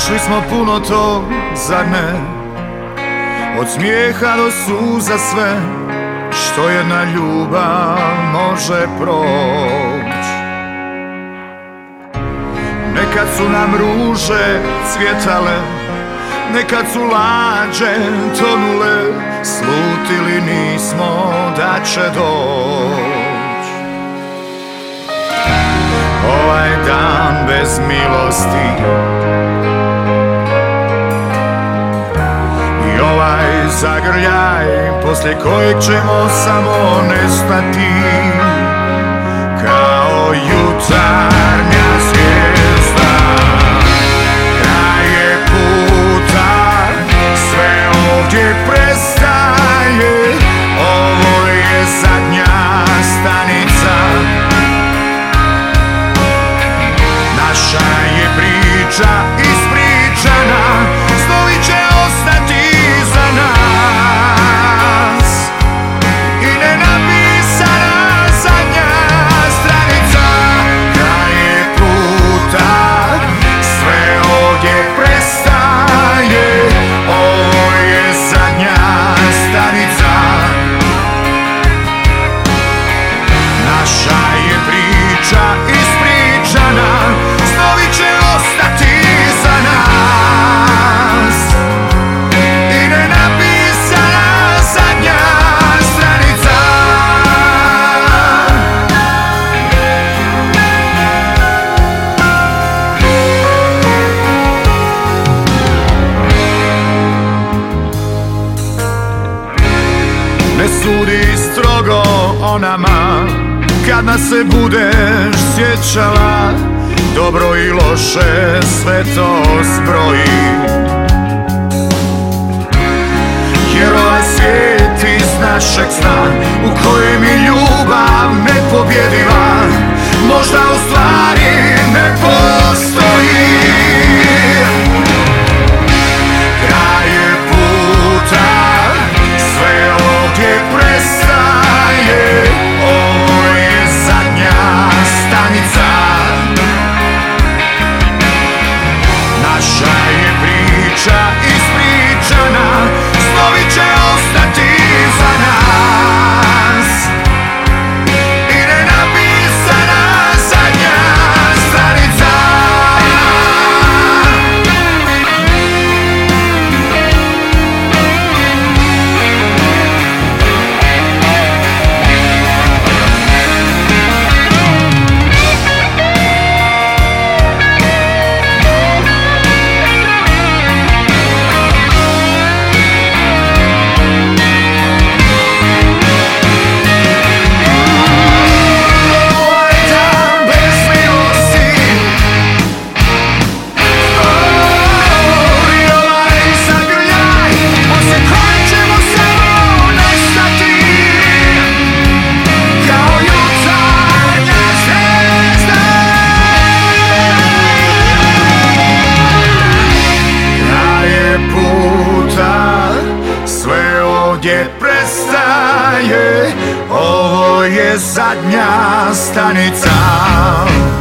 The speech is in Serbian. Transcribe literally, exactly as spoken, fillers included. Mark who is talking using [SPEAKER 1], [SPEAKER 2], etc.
[SPEAKER 1] Prošli smo puno tog, zar ne? Od smijeha do suza sve što jedna ljubav može proć. Nekad su nam ruže cvjetale, nekad su lađe tonule, slutili nismo da će doć. Ovaj dan bez milosti i ovaj zagrljaj poslije kojeg ćemo samo nestati kao jutarnja zvijezda. Kraj je puta, sve ovdje prestaje, ovo je zadnja stanica. Naša je priča ispričana, snovi će ostati za nas i nenapisana zadnja stranica. Kraj je puta, sve ovdje prestaje, ovo je zadnja stanica. Naša je priča ispričana, snovi će ostati za nas i nenapisana zadnja stranica. Ne sudi strogo o nama kad nas se budeš sjećala, dobro i loše sve to zbroji. Jer ovaj svijet iz našeg sna u kojem je ljubav nepobjediva, možda u stvari ne postoji. Kraj je puta, sve ovdje prestaje, ovo je zadnja stanica. Naša je priča ispričana, snovi će ostati za nas i nenapisana zadnja stranica. Ovdje prestaje, ovo je zadnja stanica.